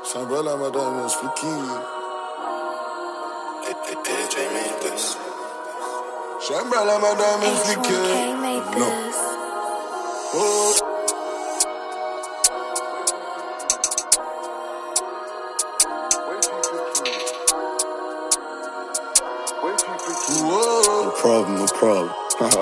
Shambhala, my diamonds, flicky. AJ made this. Shambhala, my diamonds, flicky. H1K made this. Oh. No problem. No problem.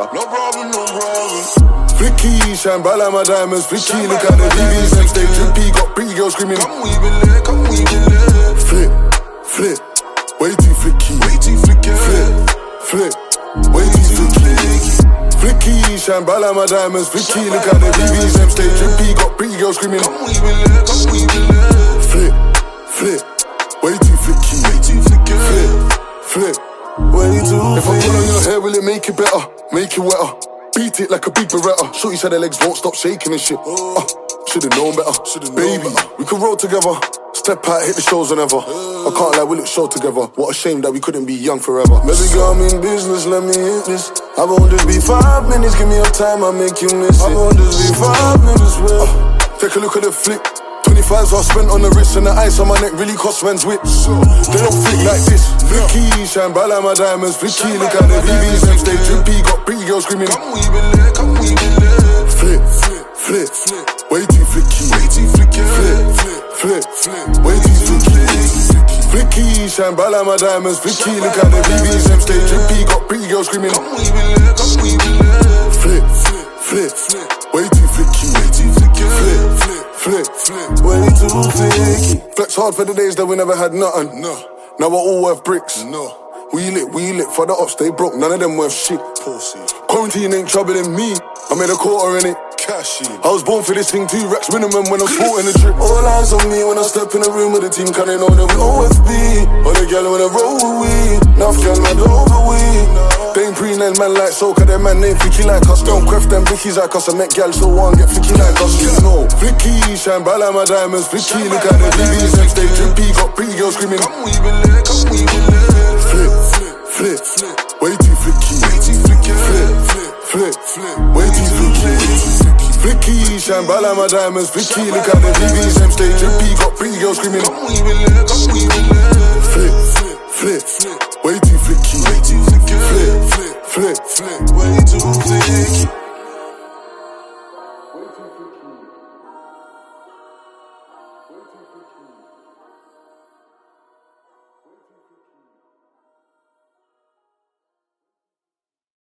Flicky, Shambhala, my diamonds, flicky. Look at the BBs, them stay drippy. Got pretty girls screaming, come weave it lit, come weave it lit. Flip, way too flicky. Flip, way too flicky. Flicky, Shambhala, my diamonds, flicky. Look at the BBs, them stay drippy. Got pretty girls screaming, come weave it lit, come weave it lit. Flip, way too flicky. Flip, way too flicky. If I pull on your hair, will it make it better? Make it wetter? Beat it like a big Beretta. Shorty said her legs won't stop shaking and shit. Should've known better. Baby, we could roll together. Step out, hit the shows whenever. I can't lie, we look show together. What a shame that we couldn't be young forever. Baby girl, I'm in business, let me hit this. I won't just be 5 minutes, give me your time, I'll make you miss it. I won't just be 5 minutes, take a look at the flick. 25s are spent on the wrist and the ice on my neck really cost men's whips. They don't flick like this. Flicky, Shambhala, my diamonds, flicky. Look at the BBs, them stay drippy. Got pretty girls screaming, come weave it lit, come weave it lit. Flip, way too flicky. Flip, way too flicky. Flicky, Shambhala, my diamonds, flicky. Look at the BBs, them stay drippy. Got pretty girls screaming, come weave it lit, come weave it lit. Flip, way too flicky. Flip, way too flicky. Flex hard for the days that we never had nothing. No. Now we're all worth bricks. No. We lit for the ops, they broke, none of them worth shit. Pussy. Quarantine ain't troubling me. I made a quarter in it. Cashy. I was born for this thing, 2 racks minimum when I'm sporting the drip. All eyes on me when I step in the room with the team, cause they know that we OFB. All the gal wanna roll with we. Enough gal not over we. They ain't pre-nail man like so, cause them man ain't flicky like us. Don't quef them blickies like us, I met gal so one get flicky like us. You know, flicky, Shambhala, my diamonds, flicky. Look at the BBs, them stay drippy. Got pretty girls screaming, come weave it lit, come weave it lit. Flip, way too flicky. Flip, way too flicky. Flicky, Shambhala, my diamonds, flicky. Look at the BBs, them stay drippy. Got pretty girls screaming, come weave it lit, come weave it lit. Flip, way too flicky. Flip, way too flicky.